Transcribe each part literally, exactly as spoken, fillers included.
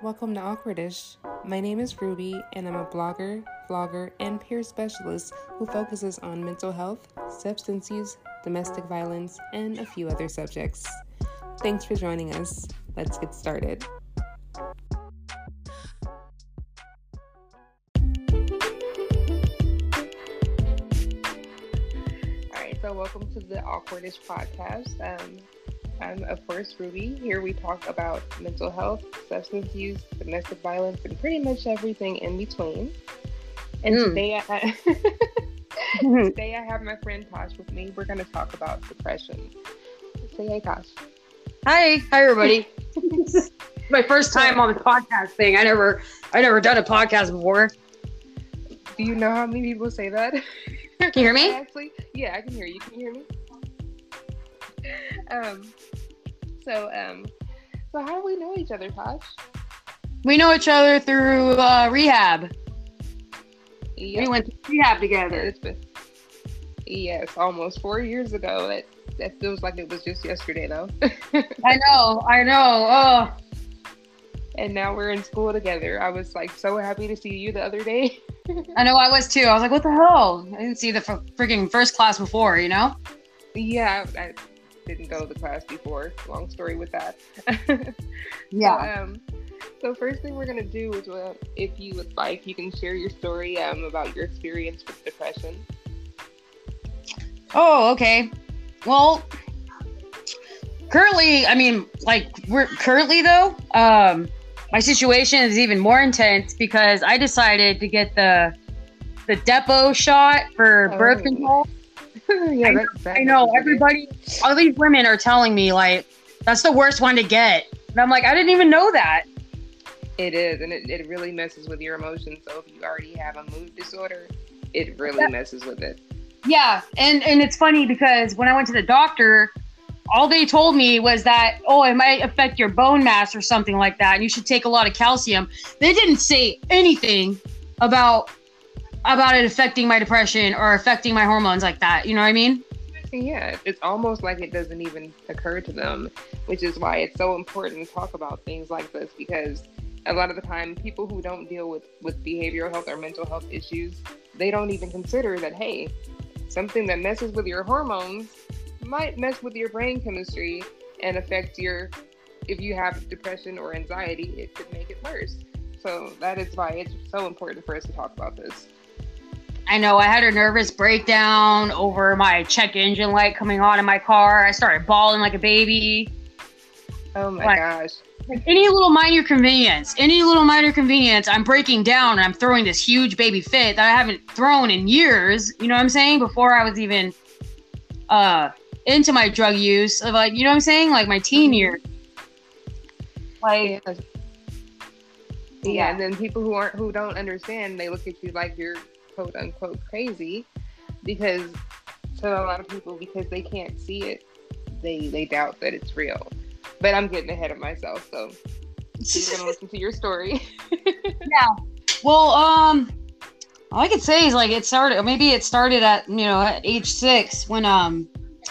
Welcome to Awkwardish. My name is Ruby, and I'm a blogger, vlogger, and peer specialist who focuses on mental health, substance use, domestic violence, and a few other subjects. Thanks for joining us. Let's get started. All right, so welcome to the Awkwardish podcast. Um, I'm, of course, Ruby. Here we talk about mental health, substance use, domestic violence, and pretty much everything in between. And mm. today, I today I have my friend Tosh with me. We're going to talk about depression. Say hey, Tosh. Hi, hi, everybody. My first time on the podcast thing. I never, I never done a podcast before. Do you know how many people say that? Can you hear me? Actually, yeah, I can hear you. Can you hear me? Um. So, um, so how do we know each other, Tosh? We know each other through uh, rehab. Yep. We went to rehab together. It's been, yes, almost four years ago. That that feels like it was just yesterday, though. I know, I know. Oh. And now we're in school together. I was like so happy to see you the other day. I know, I was too. I was like, what the hell? I didn't see the f- freaking first class before, you know? Yeah, I, I didn't go to the class before. Long story with that. Yeah. So, um, so first thing we're gonna do is, uh, if you would like, you can share your story um, about your experience with depression. Oh, okay. Well, currently, I mean, like, we're currently though, um, my situation is even more intense because I decided to get the the depot shot for oh. birth control. yeah, I, that's, that I know everybody, all these women are telling me like that's the worst one to get, and I'm like, I didn't even know that. It is, and it, it really messes with your emotions. So if you already have a mood disorder, it really yeah. messes with it. Yeah, and and it's funny because when I went to the doctor, all they told me was that, oh, it might affect your bone mass or something like that, and you should take a lot of calcium. They didn't say anything about about it affecting my depression or affecting my hormones like that. You know what I mean? Yeah, it's almost like it doesn't even occur to them, which is why it's so important to talk about things like this, because a lot of the time people who don't deal with, with behavioral health or mental health issues, they don't even consider that, hey, something that messes with your hormones might mess with your brain chemistry and affect your, if you have depression or anxiety, it could make it worse. So that is why it's so important for us to talk about this. I know, I had a nervous breakdown over my check engine light coming on in my car. I started bawling like a baby. Oh my like, gosh. Like any little minor convenience, any little minor convenience, I'm breaking down and I'm throwing this huge baby fit that I haven't thrown in years. You know what I'm saying? Before I was even uh, into my drug use. Like, you know what I'm saying? Like my teen years. Like, yeah. yeah, and then people who aren't, who don't understand, they look at you like you're quote unquote crazy, because to a lot of people, because they can't see it, they they doubt that it's real. But I'm getting ahead of myself, so you're gonna listen to your story. Yeah. Well, um, all I could say is like it started. Maybe it started at you know at age six when um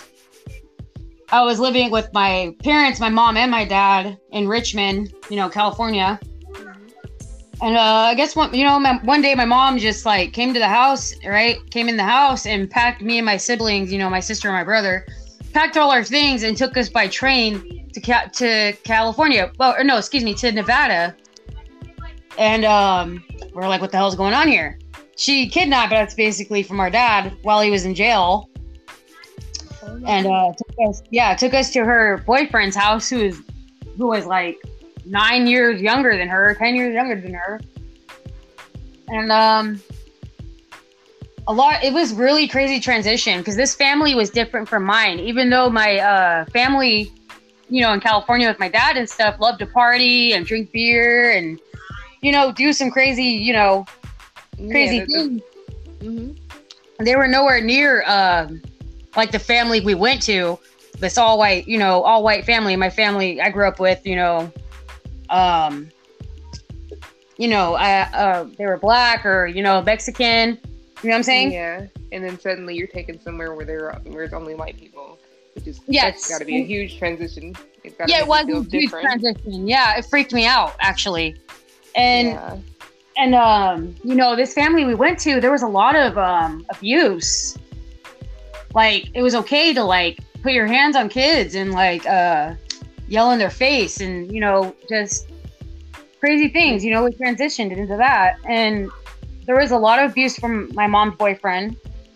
I was living with my parents, my mom and my dad in Richmond, you know, California. And uh, I guess one, you know, my, one day my mom just like came to the house, right? Came in the house and packed me and my siblings, you know, my sister and my brother, packed all our things and took us by train to Ca- to California. Well, or no, excuse me, to Nevada. And um, we're like, what the hell's going on here? She kidnapped us basically from our dad while he was in jail. Oh, and uh, took us, yeah, took us to her boyfriend's house, who was who was like nine years younger than her, ten years younger than her. And um, a lot, it was really crazy transition because this family was different from mine. Even though my uh, family, you know, in California with my dad and stuff, loved to party and drink beer and, you know, do some crazy, you know, crazy yeah, things. Mm-hmm. They were nowhere near um, like the family we went to, this all white, you know, all white family. My family I grew up with, you know, Um, you know, I, uh, they were black or, you know, Mexican, you know what I'm saying? Yeah. And then suddenly you're taken somewhere where there are, where there's only white people. which is Yes. that's got to be a huge transition. It's gotta Yeah, make it was you feel a huge different. transition. Yeah, it freaked me out actually. And Yeah. and um, you know, this family we went to, there was a lot of um abuse. Like it was okay to like put your hands on kids and like uh yell in their face and you know just crazy things. You know, we transitioned into that, and there was a lot of abuse from my mom's boyfriend.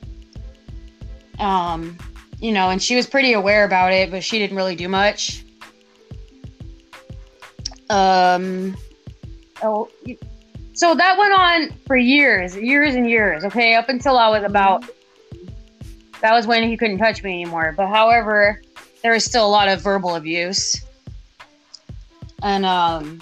Um, you know, and she was pretty aware about it, but she didn't really do much. Um, oh, so that went on for years, years and years. Okay, up until I was about. That was when he couldn't touch me anymore. But however, there was still a lot of verbal abuse, and um,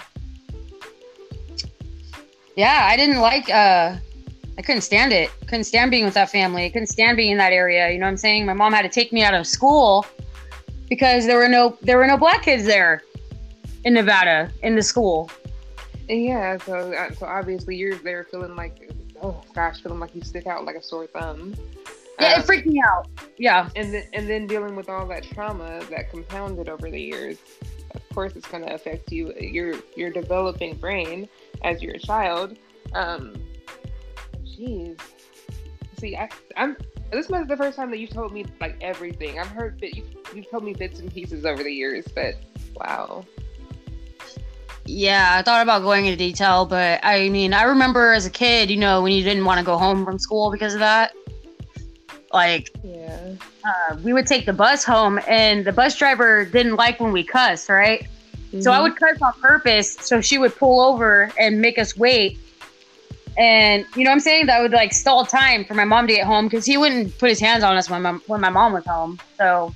yeah, I didn't like. Uh, I couldn't stand it. Couldn't stand being with that family. I couldn't stand being in that area. You know what I'm saying? My mom had to take me out of school because there were no there were no black kids there in Nevada in the school. Yeah, so uh, so obviously you're there feeling like, oh gosh, feeling like you stick out like a sore thumb. Yeah, um, it freaked me out. Yeah, and then and then dealing with all that trauma that compounded over the years. Of course, it's going to affect you, your your developing brain as you're a child. Um, Jeez. See, I, I'm. This was the first time that you told me like everything. I've heard that you you've told me bits and pieces over the years, but wow. yeah. I thought about going into detail, but I mean, I remember as a kid, you know, when you didn't want to go home from school because of that. Like, Yeah. uh, we would take the bus home, and the bus driver didn't like when we cussed, right? So I would cuss on purpose, so she would pull over and make us wait. And you know what I'm saying? That would like stall time for my mom to get home because he wouldn't put his hands on us when my when my mom was home. So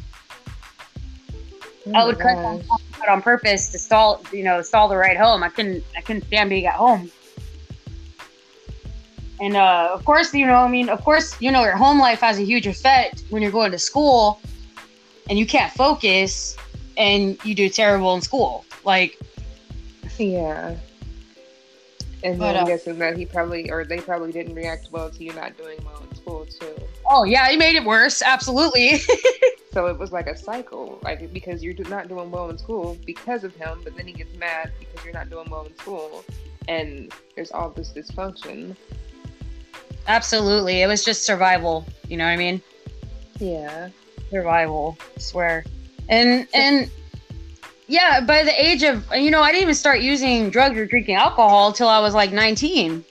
Oh I my would cut gosh. on, on purpose to stall, you know, stall the ride home. I couldn't I couldn't stand being at home. And uh, of course, you know, I mean, of course, you know, your home life has a huge effect when you're going to school, and you can't focus, and you do terrible in school. Like, Yeah. And But, then I'm uh, guessing that he probably, or they probably didn't react well to you not doing well in school too. oh yeah, he made it worse. Absolutely. So it was like a cycle, like because you're do- not doing well in school because of him, but then he gets mad because you're not doing well in school, and there's all this dysfunction. Absolutely. It was just survival. You know what I mean? Yeah. Survival. I swear. And and yeah, by the age of, you know, I didn't even start using drugs or drinking alcohol till I was like nineteen.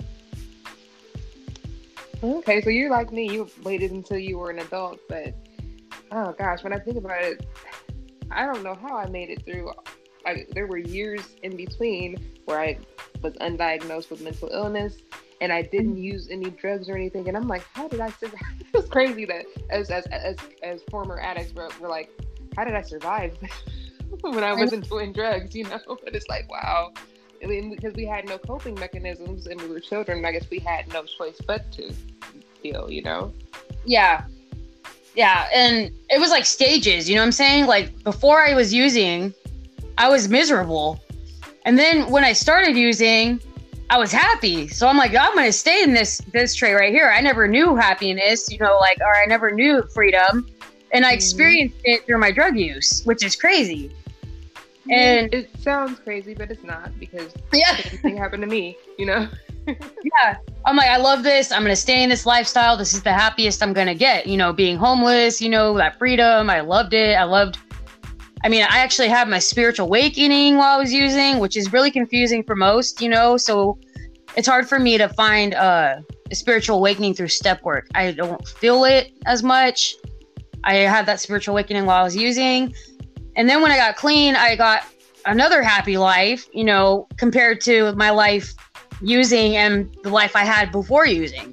Okay, so you're like me. You waited until you were an adult, but oh gosh, when I think about it, I don't know how I made it through. Like there were years in between where I was undiagnosed with mental illness, and I didn't use any drugs or anything. And I'm like, how did I survive? It's crazy that as as as as former addicts, we're, we're like, how did I survive when I wasn't doing drugs? You know, but it's like, wow. I mean, because we had no coping mechanisms and we were children, I guess we had no choice but to deal, you know? Yeah. Yeah. And it was like stages, you know what I'm saying? Like before I was using, I was miserable. And then when I started using, I was happy. So I'm like, I'm going to stay in this, this tray right here. I never knew happiness, you know, like, or I never knew freedom. And I experienced mm-hmm. it through my drug use, which is crazy. And it sounds crazy, but it's not, because yeah, the same thing happened to me, you know? Yeah. I'm like, I love this. I'm going to stay in this lifestyle. This is the happiest I'm going to get, you know, being homeless, you know, that freedom. I loved it. I loved, I mean, I actually had my spiritual awakening while I was using, which is really confusing for most, you know, so it's hard for me to find uh, a spiritual awakening through step work. I don't feel it as much. I had that spiritual awakening while I was using. And then when I got clean, I got another happy life, you know, compared to my life using and the life I had before using.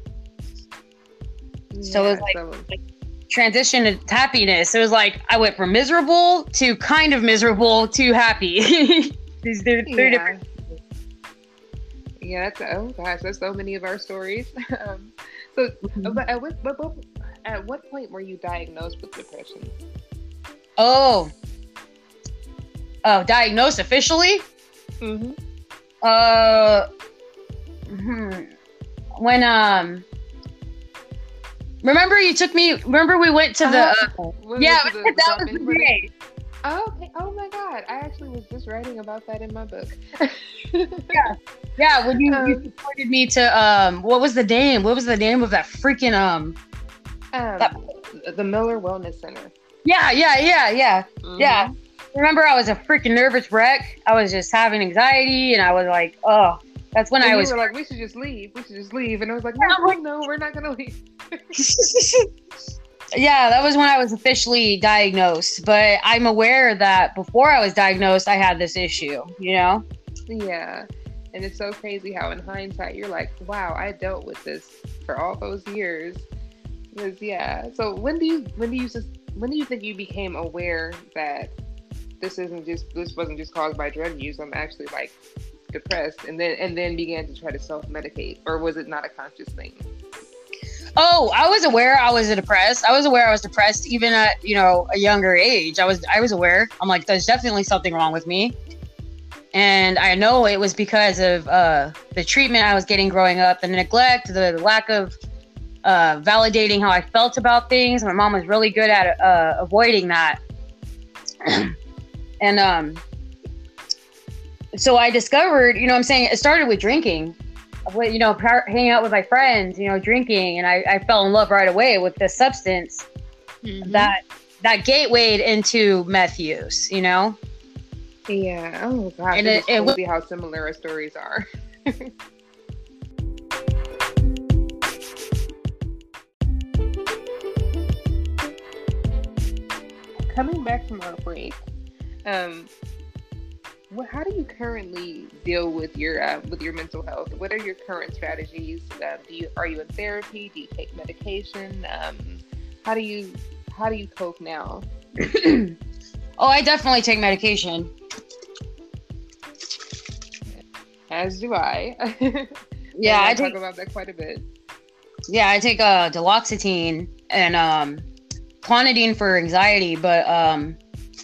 Yeah, so it was like, so... like transition to happiness. It was like I went from miserable to kind of miserable to happy. These are yeah. different. Yeah, that's, oh gosh, that's so many of our stories. um, so, mm-hmm. but at what, what, what, at what point were you diagnosed with depression? Oh, oh, diagnosed officially? Mm-hmm. Uh, hmm. when um, Remember you took me. Remember we went to the. Uh, We yeah, went to the- the that was shopping the day. Oh, okay. Oh my God. I actually was just writing about that in my book. Yeah, yeah. When you, you Um, supported me to um, what was the name? What was the name of that freaking um? um, That- the Miller Wellness Center. Yeah, yeah, yeah, yeah, yeah. Mhm. Remember, I was a freaking nervous wreck. I was just having anxiety, and I was like, oh, that's when And I you was. were like, we should just leave. We should just leave. And I was like, no, no, no, we're not gonna leave. Yeah, that was when I was officially diagnosed. But I'm aware that before I was diagnosed, I had this issue. You know. Yeah. And it's so crazy how in hindsight you're like, wow, I dealt with this for all those years. Because yeah. So when do you when do you just when do you think you became aware that this isn't just this wasn't just caused by drug use? I'm actually like depressed, and then and then began to try to self medicate, or was it not a conscious thing? Oh, I was aware I was depressed. I was aware I was depressed even at, you know, a younger age. I was I was aware. I'm like, there's definitely something wrong with me. And I know it was because of uh, the treatment I was getting growing up, the neglect, the lack of uh, validating how I felt about things. My mom was really good at uh, avoiding that. And um, so I discovered, you know what I'm saying, it started with drinking. You know, par- hanging out with my friends, you know, drinking, and I, I fell in love right away with this substance Mm-hmm. that that gatewayed into meth use, you know. Yeah. Oh gosh, And it's it- it crazy how similar our stories are. Coming back from our break, um, what, how do you currently deal with your uh, with your mental health? What are your current strategies? Uh, do you are you in therapy? Do you take medication? Um, how do you how do you cope now? Oh, I definitely take medication. As do I. Yeah, And I talk take about that quite a bit. yeah, I take uh duloxetine and um clonidine for anxiety, but um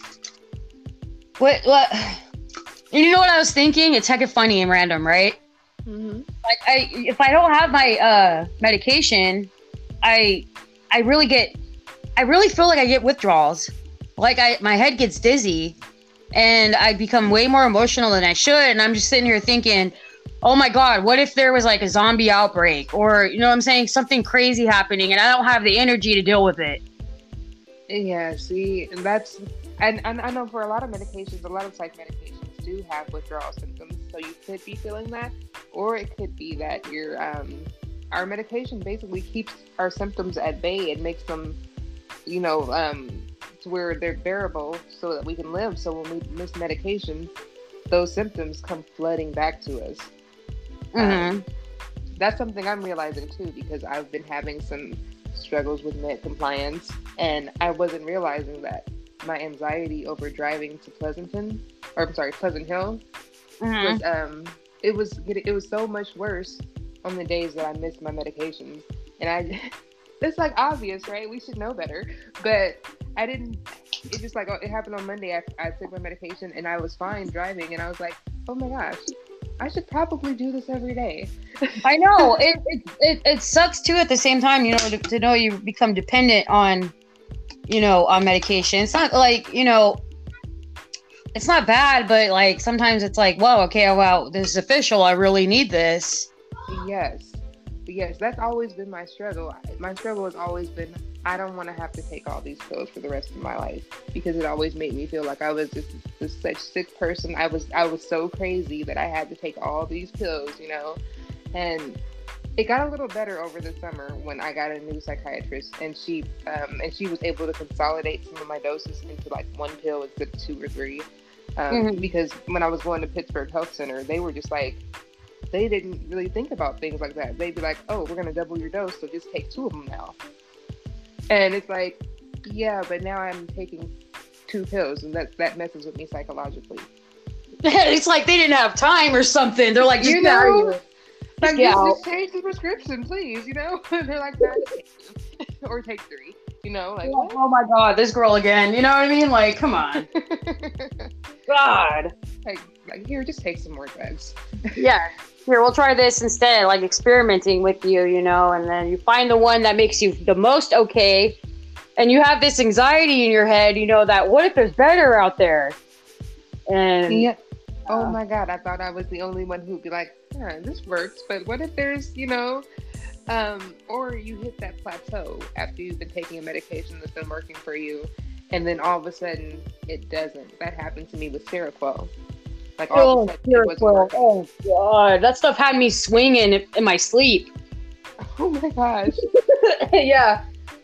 what what you know what I was thinking? It's hecka funny and random, right? Mm-hmm. Like I if I don't have my uh medication, I I really get I really feel like I get withdrawals. Like I my head gets dizzy and I become way more emotional than I should, and I'm just sitting here thinking, oh my God, what if there was like a zombie outbreak, or you know what I'm saying, something crazy happening and I don't have the energy to deal with it. Yeah, see, and that's, and, and I know for a lot of medications, a lot of psych medications do have withdrawal symptoms, so you could be feeling that, or it could be that your, um, our medication basically keeps our symptoms at bay and makes them, you know, um, to where they're bearable so that we can live. So when we miss medication, those symptoms come flooding back to us. Mm-hmm. Um, that's something I'm realizing too, because I've been having some struggles with med compliance, and I wasn't realizing that my anxiety over driving to Pleasanton, or I'm sorry, Pleasant Hill, Mm-hmm. was um, it was getting, it was so much worse on the days that I missed my medications, and I, it's like obvious, right? We should know better, but I didn't. It just like it happened on Monday. I, I took my medication and I was fine driving, and I was like, oh my gosh, I should probably do this every day. I know it, it it it sucks too. At the same time, you know, to, to know you become dependent on, you know, on medication. It's not like, you know, it's not bad, but like sometimes it's like, whoa, okay, well, this is official. I really need this. Yes, yes, that's always been my struggle. My struggle has always been, I don't want to have to take all these pills for the rest of my life, because it always made me feel like I was just this such sick person. I was I was so crazy that I had to take all these pills, you know. And it got a little better over the summer when I got a new psychiatrist, and she um, and she was able to consolidate some of my doses into like one pill instead of two or three. Um, Mhm. Because when I was going to Pittsburgh Health Center, they were just like, they didn't really think about things like that. They'd be like, oh, we're going to double your dose, so just take two of them now. And it's like, yeah, but now I'm taking two pills, and that, that messes with me psychologically. It's like they didn't have time or something. They're like, just You get out of know? here. Like, Yeah. just, just change the prescription, please, you know? And they're like, nah, just take two. Or take three, you know? Like, Oh my God, this girl again. You know what I mean? Like, come on. God. Like, like here, just take some more drugs. Yeah. Here, we'll try this instead, like experimenting with you, you know, and then you find the one that makes you the most okay. And you have this anxiety in your head, you know, that what if there's better out there? And yeah. Oh my God, I thought I was the only one who'd be like, yeah, this works. But what if there's, you know, um, or you hit that plateau after you've been taking a medication that's been working for you, and then all of a sudden it doesn't. That happened to me with Seroquel. Like all oh, of a sudden it wasn't working. Oh God, that stuff had me swinging in, in my sleep. Oh my gosh. Yeah.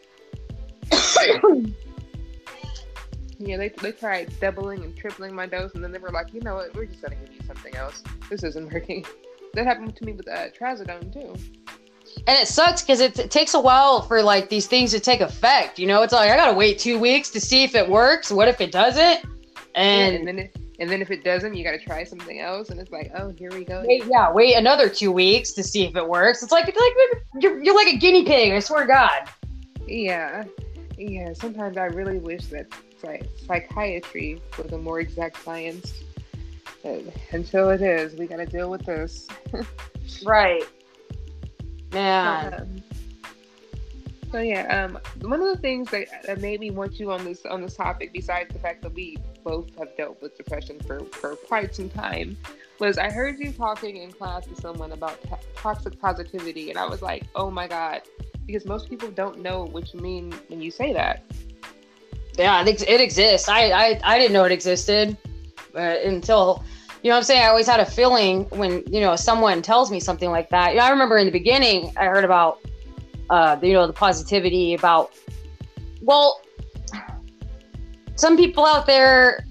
Yeah, they they tried doubling and tripling my dose, and then they were like, you know what, we're just gonna give you something else. This isn't working. That happened to me with uh, trazodone too. And it sucks because it, it takes a while for like these things to take effect. You know, it's like I gotta wait two weeks to see if it works. What if it doesn't? And, yeah, and then it, and then if it doesn't, you gotta try something else, and it's like, oh, here we go. Wait, yeah, wait another two weeks to see if it works. It's like it's like you're you're like a guinea pig. I swear to God. Yeah, yeah. Sometimes I really wish that like psychiatry was a more exact science. But until it is, we gotta deal with this. Right. Man. Um, so yeah, um, one of the things that, that made me want you on this on this topic, besides the fact that we both have dealt with depression for, for quite some time, was I heard you talking in class to someone about t- toxic positivity, and I was like, oh my God, because most people don't know what you mean when you say that. Yeah, I think it exists. I, I, I didn't know it existed uh, until, you know what I'm saying? I always had a feeling when, you know, someone tells me something like that. You know, I remember in the beginning, I heard about, uh, you know, the positivity about, well, some people out there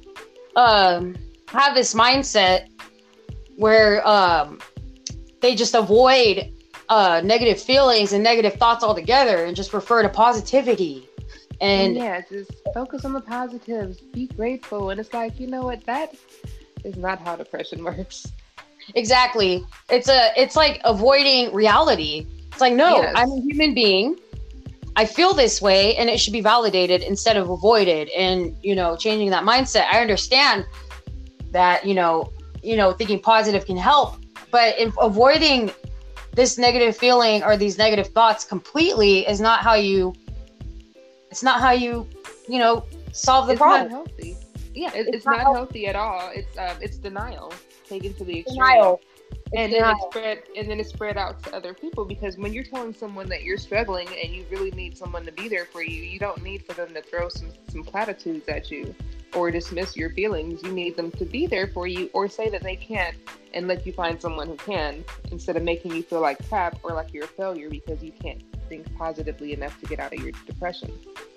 um, have this mindset where um, they just avoid uh, negative feelings and negative thoughts altogether and just refer to positivity. And yeah, just focus on the positives, be grateful. And it's like, you know what, that is not how depression works. Exactly. It's a it's like avoiding reality. It's like, no, yes. I'm a human being. I feel this way and it should be validated instead of avoided. And, you know, changing that mindset. I understand that, you know, you know, thinking positive can help, but if avoiding this negative feeling or these negative thoughts completely is not how you It's not how you, you know, solve the it's problem. It's not healthy. Yeah, it, it's, it's not, not healthy. healthy at all. It's um, it's denial taken to the extreme. Denial. And then it's spread, and then it's spread out to other people, because when you're telling someone that you're struggling and you really need someone to be there for you, you don't need for them to throw some, some platitudes at you or dismiss your feelings. You need them to be there for you, or say that they can't and let you find someone who can, instead of making you feel like crap or like you're a failure because you can't think positively enough to get out of your depression.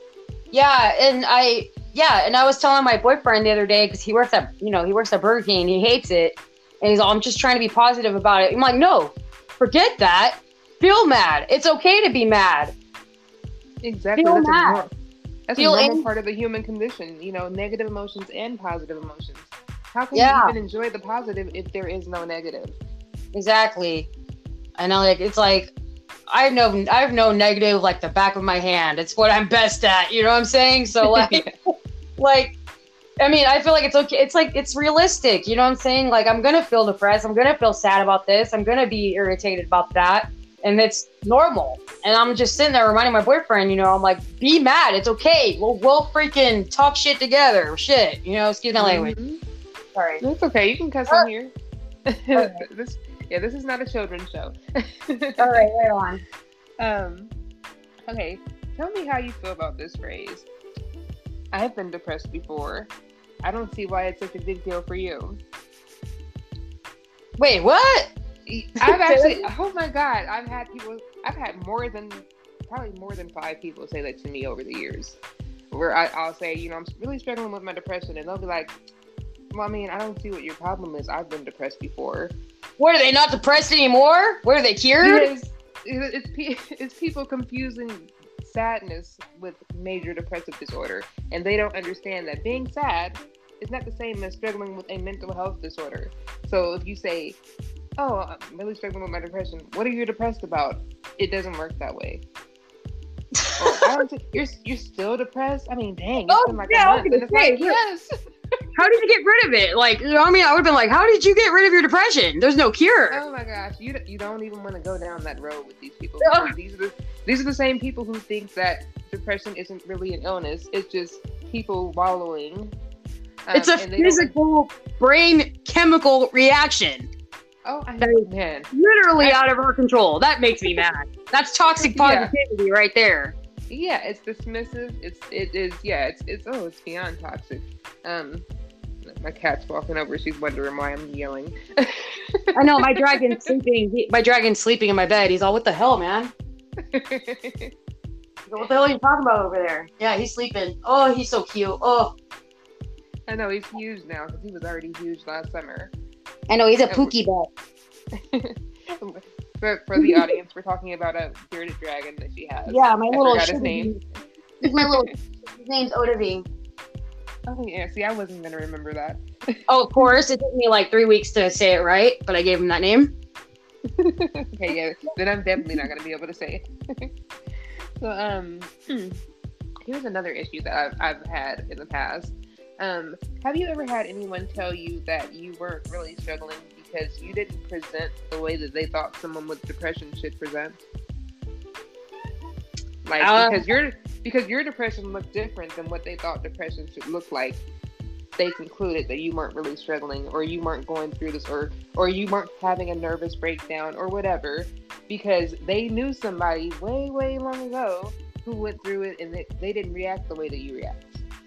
Yeah, and I yeah, and I was telling my boyfriend the other day, because he works at you know he works at Burger King and he hates it, and he's all, I'm just trying to be positive about it. I'm like, no, forget that. Feel mad. It's okay to be mad. Exactly. Feel that's mad. A normal, that's Feel a normal in- part of the human condition. You know, negative emotions and positive emotions. How can yeah. you even enjoy the positive if there is no negative? Exactly. I know, like it's like. I know I have no negative like the back of my hand. It's what I'm best at. You know what I'm saying? So like, yeah. like, I mean, I feel like it's okay. It's like, it's realistic. You know what I'm saying? Like, I'm going to feel depressed. I'm going to feel sad about this. I'm going to be irritated about that. And it's normal. And I'm just sitting there reminding my boyfriend, you know, I'm like, be mad. It's okay. We'll, we'll freaking talk shit together. Shit. You know, excuse my language. Mm-hmm. Sorry. It's okay. You can cuss on here. Okay. this, Yeah, this is not a children's show. All right, right on. Um, okay, tell me how you feel about this phrase. I have been depressed before. I don't see why it's such a big deal for you. Wait, what? I've actually, oh my God, I've had people, I've had more than, probably more than five people say that to me over the years. Where I, I'll say, you know, I'm really struggling with my depression, and they'll be like, well, I mean, I don't see what your problem is. I've been depressed before. What, are they not depressed anymore? What, are they cured? It's, it's, it's people confusing sadness with major depressive disorder. And they don't understand that being sad is not the same as struggling with a mental health disorder. So if you say, oh, I'm really struggling with my depression, what are you depressed about? It doesn't work that way. Or, I don't think, you're, you're still depressed? I mean, dang, it's oh, been like yeah, a month. And it's say, like, yes. how did you get rid of it? Like, you know what I mean? I would have been like, how did you get rid of your depression? There's no cure. Oh my gosh, you you don't even want to go down that road with these people. No. These are the these are the same people who think that depression isn't really an illness. It's just people wallowing. Um, it's a physical brain chemical reaction. Oh, I know, man. Literally I, out of our control. That makes me mad. That's toxic positivity yeah. right there. Yeah, it's dismissive. It's it is yeah. It's it's oh, it's beyond toxic. Um, my cat's walking over. She's wondering why I'm yelling. I know my dragon's sleeping. He, my dragon's sleeping in my bed. He's all, what the hell, man? What the hell are you talking about over there? Yeah, he's sleeping. Oh, he's so cute. Oh, I know he's huge now because he was already huge last summer. I know he's a pookie bed. For, for the audience, we're talking about a bearded dragon that she has. Yeah, my I little. forgot his name. He's my little. His name's Odaving. Oh yeah, see, I wasn't gonna remember that. Oh, of course, it took me like three weeks to say it right, but I gave him that name. Okay, yeah, then I'm definitely not gonna be able to say it. So, um, here's another issue that I've I've had in the past. Um, have you ever had anyone tell you that you weren't really struggling because you didn't present the way that they thought someone with depression should present? Like, uh, because your because your depression looked different than what they thought depression should look like. They concluded that you weren't really struggling, or you weren't going through this, or or you weren't having a nervous breakdown, or whatever, because they knew somebody way, way long ago who went through it, and they, they didn't react the way that you react.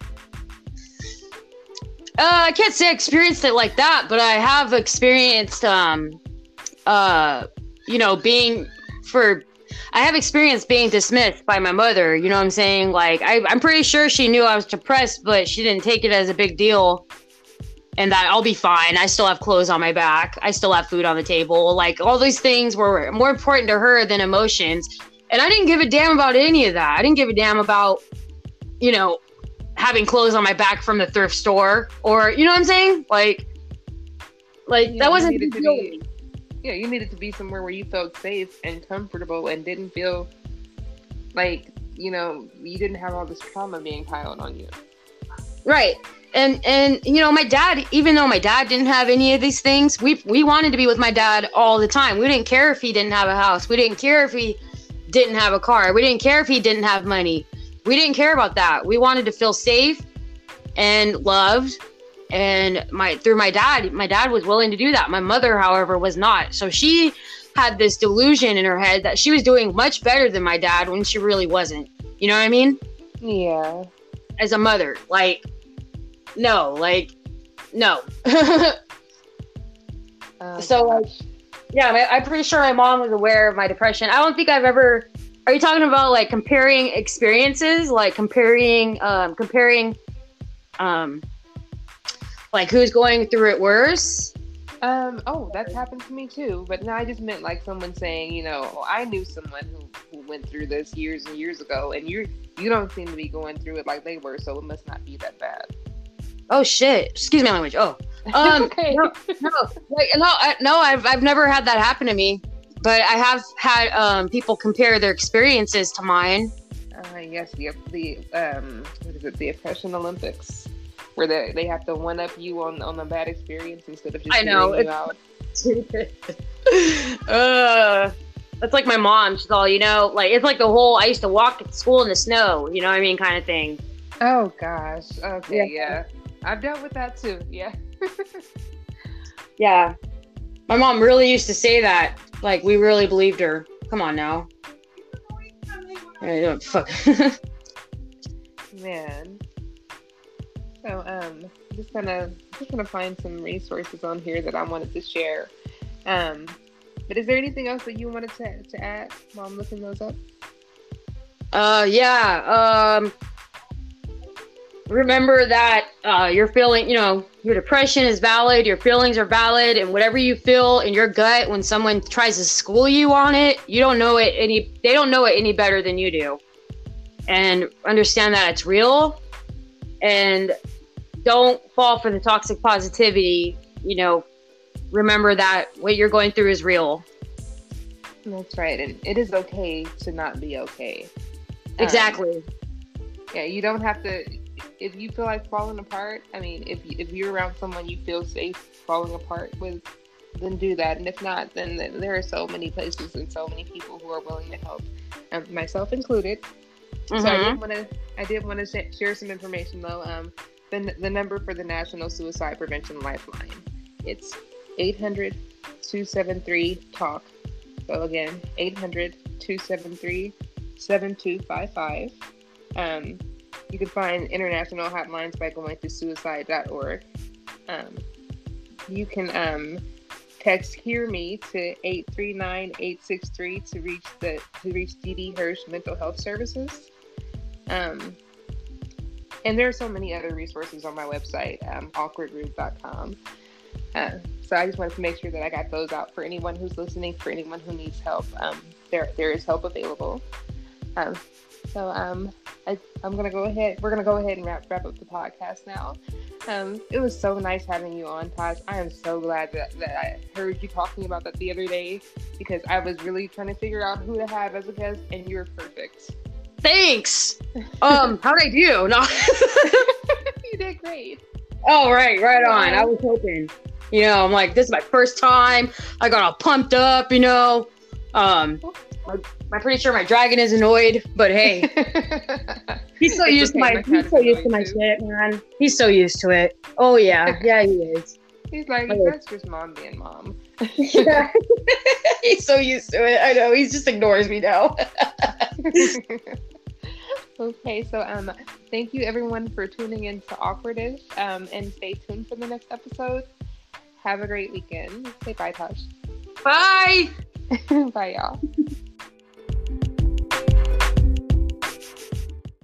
Uh, I can't say I experienced it like that, but I have experienced, um, uh, you know, being for, I have experienced being dismissed by my mother. You know what I'm saying? Like, I, I'm pretty sure she knew I was depressed, but she didn't take it as a big deal. And that I'll be fine. I still have clothes on my back. I still have food on the table. Like, all these things were more important to her than emotions. And I didn't give a damn about any of that. I didn't give a damn about, you know, having clothes on my back from the thrift store, or, you know what I'm saying? Like, like yeah, that wasn't to be, yeah, you needed to be somewhere where you felt safe and comfortable and didn't feel like, you know, you didn't have all this trauma being piled on you. Right. And, and, you know, my dad, even though my dad didn't have any of these things, we, we wanted to be with my dad all the time. We didn't care if he didn't have a house. We didn't care if he didn't have a car. We didn't care if he didn't have money. We didn't care about that. We wanted to feel safe and loved. And my through my dad, my dad was willing to do that. My mother, however, was not. So she had this delusion in her head that she was doing much better than my dad when she really wasn't. You know what I mean? Yeah. As a mother, like, no, like, no. oh, so, like, yeah, I'm pretty sure my mom was aware of my depression. I don't think I've ever... Are you talking about like comparing experiences, like comparing, um, comparing, um, like who's going through it worse? Um, oh, that's happened to me too. But no, I just meant like someone saying, you know, oh, I knew someone who, who went through this years and years ago, and you you don't seem to be going through it like they were, so it must not be that bad. Oh shit! Excuse my language. Oh, um, okay. no, no, like no, I, no, I've I've never had that happen to me. But I have had um, people compare their experiences to mine. Uh, yes, the the um, what is it? The Oppression Olympics, where they they have to one up you on on the bad experience instead of just I know you out. uh, that's like my mom. She's all, you know, like it's like the whole I used to walk at school in the snow. You know what I mean, kind of thing. Oh gosh. Okay. Yeah, yeah. I've dealt with that too. Yeah. Yeah. My mom really used to say that. Like, we really believed her. Come on now. Yeah, fuck. Man. So, um, just gonna just gonna find some resources on here that I wanted to share. Um, but is there anything else that you wanted to to add while I'm looking those up? Uh, yeah. Um, remember that uh, you're feeling, you know, your depression is valid, your feelings are valid, and whatever you feel in your gut when someone tries to school you on it, you don't know it any, they don't know it any better than you do. And understand that it's real, and don't fall for the toxic positivity. You know, remember that what you're going through is real. That's right. And it is okay to not be okay. Exactly. Um, yeah, you don't have to, if you feel like falling apart, I mean, if if you're around someone you feel safe falling apart with, then do that. And if not, then there are so many places and so many people who are willing to help, um, myself included. Mm-hmm. So I did want to I did want to share some information though. Um, the the number for the National Suicide Prevention Lifeline, it's eight hundred, two seven three, talk. So again, eight hundred, two seven three, seven two five five. Um, you can find international hotlines by going to suicide dot org. Um, you can um, text Hear Me to eight three nine, eight six three to reach the to reach Dee Dee Hirsch Mental Health Services. Um, and there are so many other resources on my website, um, awkward group dot com. Uh, so I just wanted to make sure that I got those out for anyone who's listening, for anyone who needs help. Um, there there is help available. Um, so um, I, I'm gonna go ahead. We're gonna go ahead and wrap wrap up the podcast now. Um, it was so nice having you on, Taj. I am so glad that, that I heard you talking about that the other day, because I was really trying to figure out who to have as a guest, and you're perfect. Thanks. Um, how'd I do? No. You did great. Oh, right, right on. I was hoping. You know, I'm like, this is my first time. I got all pumped up, you know. Um, I'm pretty sure my dragon is annoyed, but hey, he's so it's used okay, to my, he's so used to my too. shit, man. He's so used to it. Oh yeah, yeah, he is. He's like, that's just mom being mom. Yeah. He's so used to it. I know. He just ignores me now. Okay, so um, thank you everyone for tuning in to Awkwardish, um, and stay tuned for the next episode. Have a great weekend. Say bye, Tosh. Bye. Bye, y'all.